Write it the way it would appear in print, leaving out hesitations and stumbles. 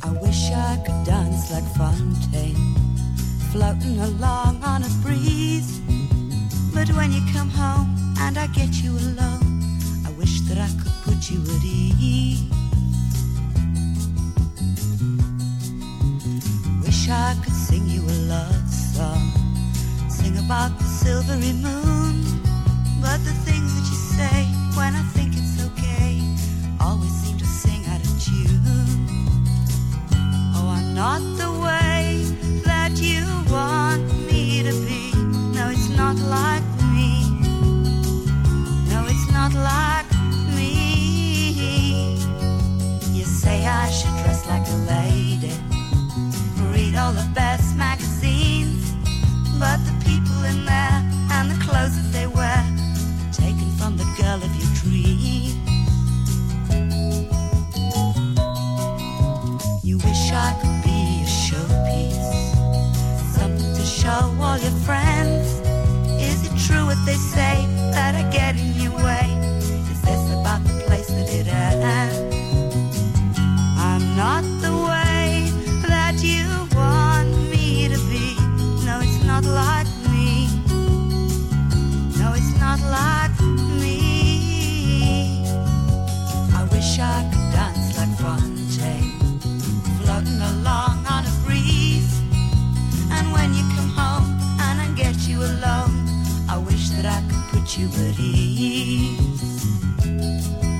I wish I could dance like Fontaine, floating along on a breeze. But when you come home and I get you alone, I wish that I could put you at ease. Wish I could sing you a love song, sing about the silvery moon. But the things that you say when I think it's okay always seem to sing out of tune. Oh, I'm not the way that you want me to be. No, it's not like me. No, it's not like me. You say I should dress like a lady, read all the best magazines, but the people in there and the clothes that they wear are taken from the girl of your dreams. You wish I could be a showpiece, something to show all your friends. Is it true what they say, that I get in your way? Is this about the place that it ends? I'm not the way that you want me to be. No, it's not like me. No, it's not like me. I wish I could dance like Fontaine, floating along on a breeze. And when you come home and I get you alone, I wish that I could put you at ease.